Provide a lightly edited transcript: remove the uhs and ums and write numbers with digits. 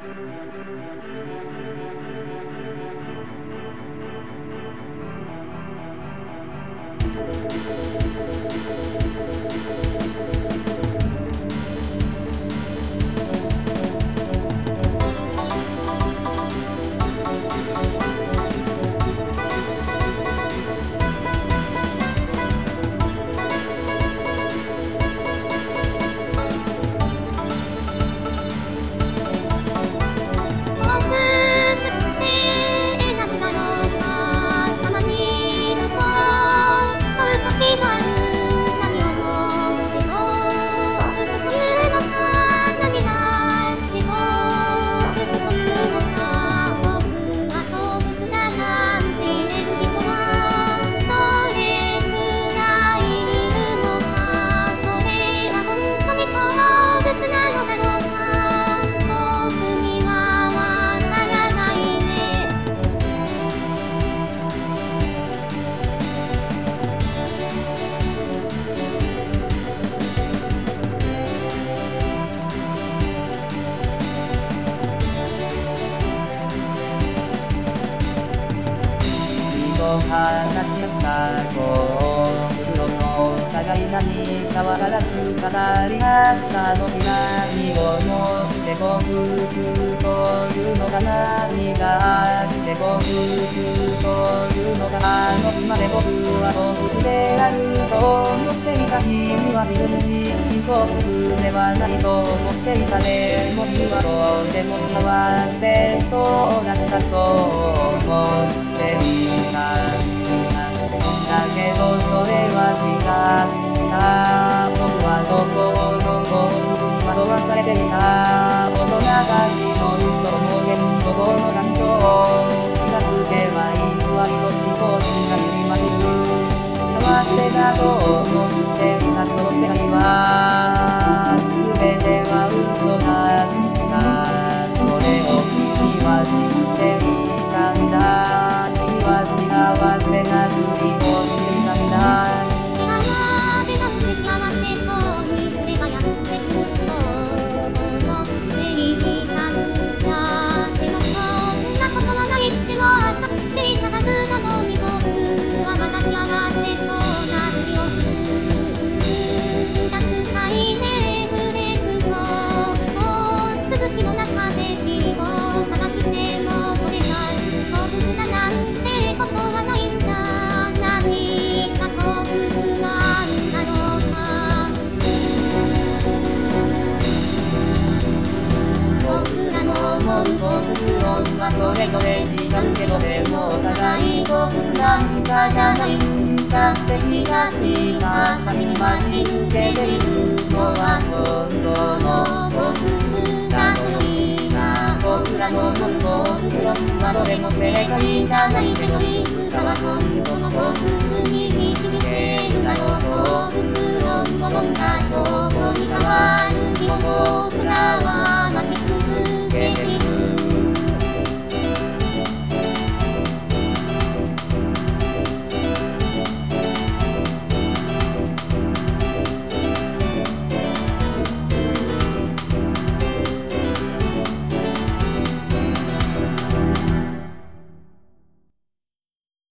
話した黒の互い何かわからず語り合ったのに何をもって幸福というのか何があって幸福というのかあの日まで僕は幸福であると思っていた君は自分自身幸福ではないと思っていたでも君はどうでも幸せそうだったと思っていただけどそれは違った僕は心の幸福に惑わされていた大人がきの嘘も現どこの環境気がつけば偽りと思考に走りまくる幸せだと思っていたその世界は全ては嘘だったそれを君は知っていたんだ君は幸せなふりをしていたんだ手がやってなくて幸せそうにそれがやってくると思っていたんだでもそんなことはないってわかっていたはずなのに僕はまだ幸せそうなふりをするたくさん眠れると続きの中で君を探してもこれが幸福だなんてことはないんだ何が幸福なんだろうか僕らの思う幸福論はそれぞれ違うけどでもお互い幸福なんかじゃないんだって気がついた先に待ち受けているのは